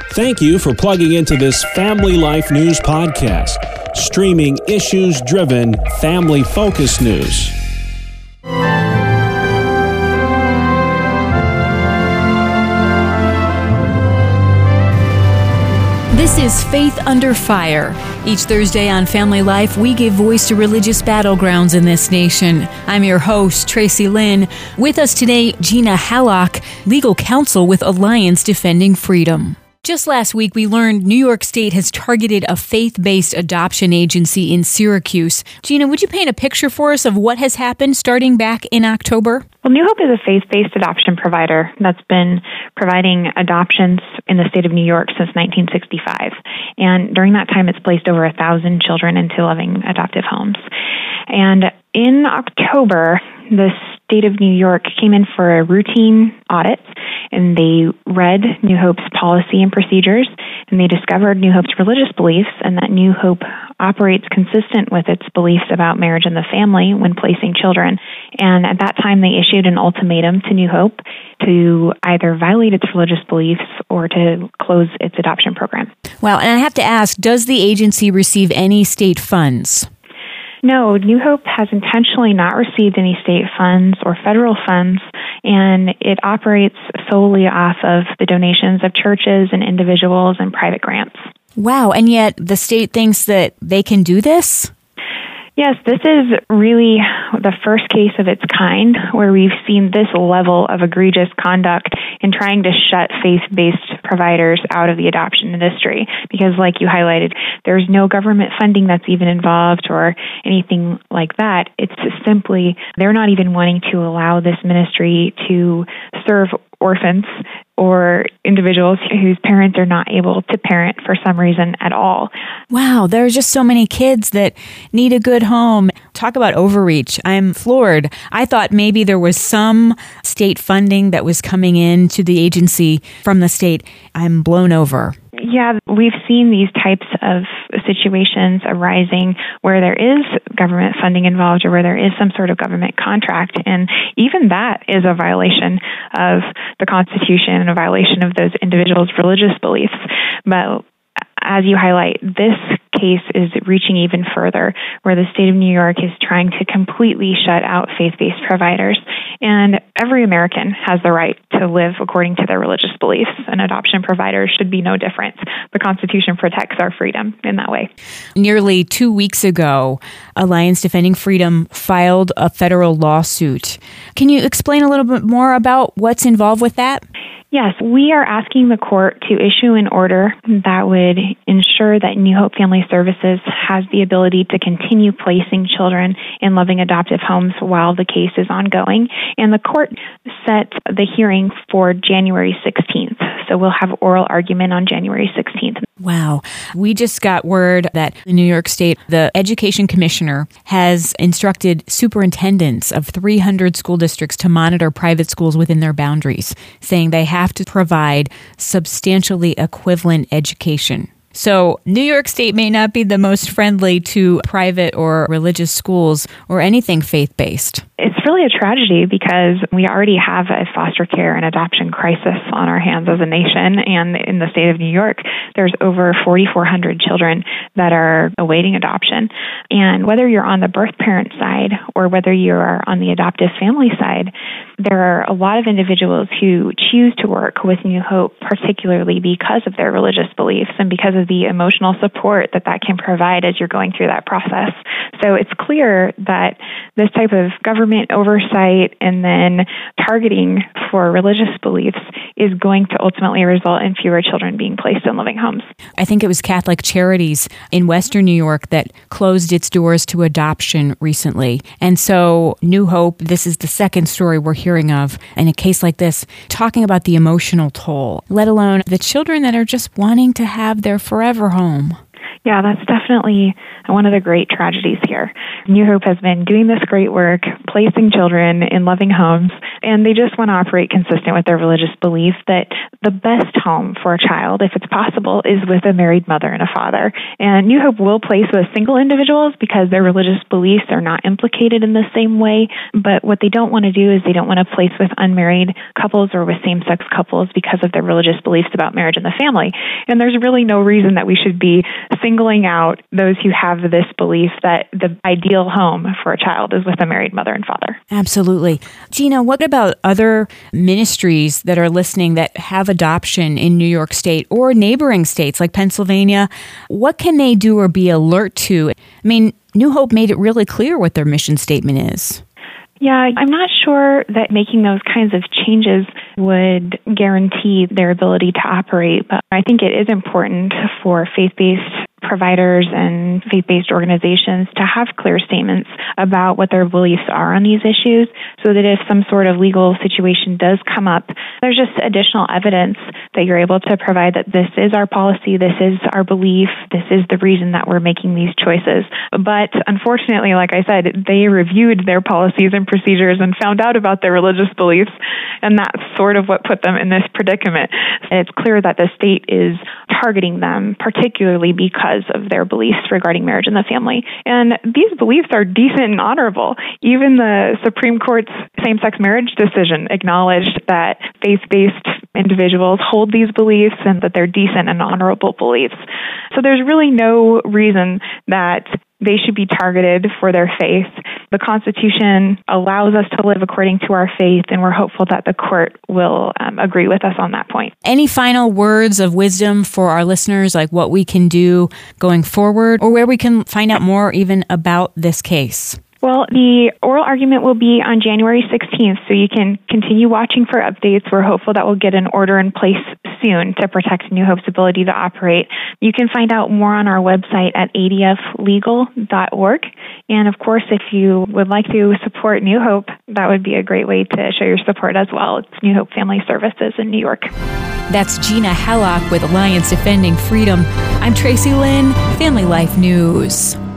Thank you for plugging into this Family Life News podcast, streaming issues-driven, family-focused news. This is Faith Under Fire. Each Thursday on Family Life, we give voice to religious battlegrounds in this nation. I'm your host, Tracy Lynn. With us today, Gina Hallock, legal counsel with Alliance Defending Freedom. Just last week, we learned New York State has targeted a faith-based adoption agency in Syracuse. Gina, would you paint a picture for us of what has happened starting back in October? Well, New Hope is a faith-based adoption provider that's been providing adoptions in the state of New York since 1965. And during that time, it's placed over 1,000 children into loving adoptive homes. And in October, the state of New York came in for a routine audit, and they read New Hope's policy and procedures, and they discovered New Hope's religious beliefs, and that New Hope operates consistent with its beliefs about marriage and the family when placing children. And at that time, they issued an ultimatum to New Hope to either violate its religious beliefs or to close its adoption program. Wow, and I have to ask, does the agency receive any state funds? No, New Hope has intentionally not received any state funds or federal funds, and it operates solely off of the donations of churches and individuals and private grants. Wow, and yet the state thinks that they can do this? Yes, this is really the first case of its kind where we've seen this level of egregious conduct in trying to shut faith-based providers out of the adoption industry. Because like you highlighted, there's no government funding that's even involved or anything like that. It's simply, they're not even wanting to allow this ministry to serve orphans or individuals whose parents are not able to parent for some reason at all. Wow, there are just so many kids that need a good home. Talk about overreach. I'm floored. I thought maybe there was some state funding that was coming in to the agency from the state. I'm blown over. Yeah, we've seen these types of situations arising where there is government funding involved or where there is some sort of government contract. And even that is a violation of the Constitution and a violation of those individuals' religious beliefs. But as you highlight, this case is reaching even further, where the state of New York is trying to completely shut out faith-based providers. And every American has the right to live according to their religious beliefs, and adoption providers should be no different. The Constitution protects our freedom in that way. Nearly 2 weeks ago, Alliance Defending Freedom filed a federal lawsuit. Can you explain a little bit more about what's involved with that? Yes, we are asking the court to issue an order that would ensure that New Hope Family Services has the ability to continue placing children in loving adoptive homes while the case is ongoing. And the court set the hearing for January 16th. So we'll have oral argument on January 16th. Wow. We just got word that in New York State, the education commissioner has instructed superintendents of 300 school districts to monitor private schools within their boundaries, saying they have to provide substantially equivalent education. So New York State may not be the most friendly to private or religious schools or anything faith-based. It's really a tragedy because we already have a foster care and adoption crisis on our hands as a nation. And in the state of New York, there's over 4,400 children that are awaiting adoption. And whether you're on the birth parent side or whether you are on the adoptive family side, there are a lot of individuals who choose to work with New Hope, particularly because of their religious beliefs and because of the emotional support that can provide as you're going through that process. So it's clear that this type of government oversight and then targeting for religious beliefs is going to ultimately result in fewer children being placed in living homes. I think it was Catholic Charities in Western New York that closed its doors to adoption recently. And so New Hope, this is the second story we're hearing of in a case like this, talking about the emotional toll, let alone the children that are just wanting to have their forever home. Yeah, that's definitely one of the great tragedies here. New Hope has been doing this great work, placing children in loving homes, and they just want to operate consistent with their religious belief that the best home for a child, if it's possible, is with a married mother and a father. And New Hope will place with single individuals because their religious beliefs are not implicated in the same way. But what they don't want to do is they don't want to place with unmarried couples or with same-sex couples because of their religious beliefs about marriage and the family. And there's really no reason that we should be singling out those who have this belief that the ideal home for a child is with a married mother and father. Absolutely. Gina, what about other ministries that are listening that have adoption in New York State or neighboring states like Pennsylvania? What can they do or be alert to? I mean, New Hope made it really clear what their mission statement is. Yeah, I'm not sure that making those kinds of changes would guarantee their ability to operate, but I think it is important for faith-based providers and faith-based organizations to have clear statements about what their beliefs are on these issues so that if some sort of legal situation does come up, there's just additional evidence that you're able to provide that this is our policy, this is our belief, this is the reason that we're making these choices. But unfortunately, like I said, they reviewed their policies and procedures and found out about their religious beliefs, and that's sort of what put them in this predicament. And it's clear that the state is targeting them, particularly because of their beliefs regarding marriage and the family. And these beliefs are decent and honorable. Even the Supreme Court's same-sex marriage decision acknowledged that faith-based individuals hold these beliefs and that they're decent and honorable beliefs. So there's really no reason that they should be targeted for their faith. The Constitution allows us to live according to our faith, and we're hopeful that the court will agree with us on that point. Any final words of wisdom for our listeners, like what we can do going forward, or where we can find out more even about this case? Well, the oral argument will be on January 16th, so you can continue watching for updates. We're hopeful that we'll get an order in place soon to protect New Hope's ability to operate. You can find out more on our website at adflegal.org. And of course, if you would like to support New Hope, that would be a great way to show your support as well. It's New Hope Family Services in New York. That's Gina Hallock with Alliance Defending Freedom. I'm Tracy Lynn, Family Life News.